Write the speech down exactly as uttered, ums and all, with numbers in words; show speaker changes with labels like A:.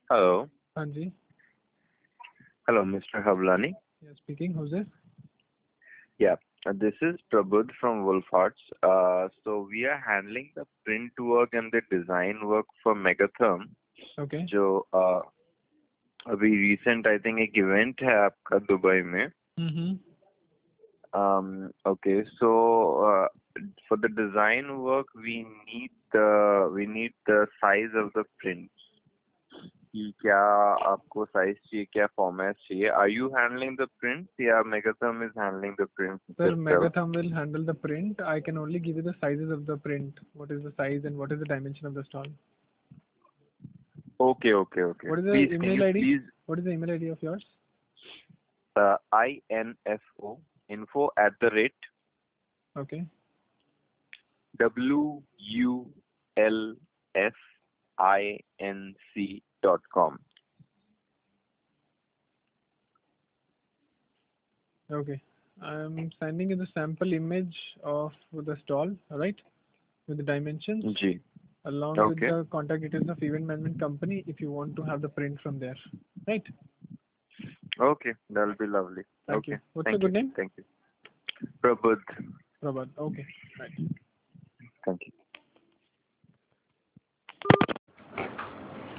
A: Hello.
B: Hanji.
A: Hello, Mister Havlani.
B: Yeah, speaking. Who's this?
A: Yeah, uh, this is Prabudh from Wolf Arts. Uh, so we are handling the print work and the design work for Megatherm.
B: Okay.
A: जो uh, अभी recent I think एक event है आपका Dubai में.
B: Mm-hmm.
A: Um, okay, so uh, for the design work we need the we need the size of the prints. कि क्या आपको size चाहिए, क्या फॉर्मेट चाहिए? Are you handling the prints या Megatherm is handling the prints
B: Sir,
A: itself?
B: Megathum will handle the print. I can only give you the sizes of the print. What is the size and what is the dimension of the stall?
A: Okay, okay, okay.
B: What is the
A: Please, can
B: email
A: you
B: I D?
A: please
B: What is the email I D of yours?
A: uh, info info at the rate
B: Okay.
A: w u l f i n c dot com.
B: Okay. I'm sending you the sample image of the stall, right? With the dimensions,
A: जी.
B: along with
A: Okay.
B: the contact details of event management company if you want to have the print from there. Right?
A: Okay, that'll be lovely.
B: Thank
A: Okay.
B: you. What's
A: Thank
B: your
A: you.
B: good name?
A: Thank you. Prabudh.
B: Prabhat. Okay. Right.
A: Thank you.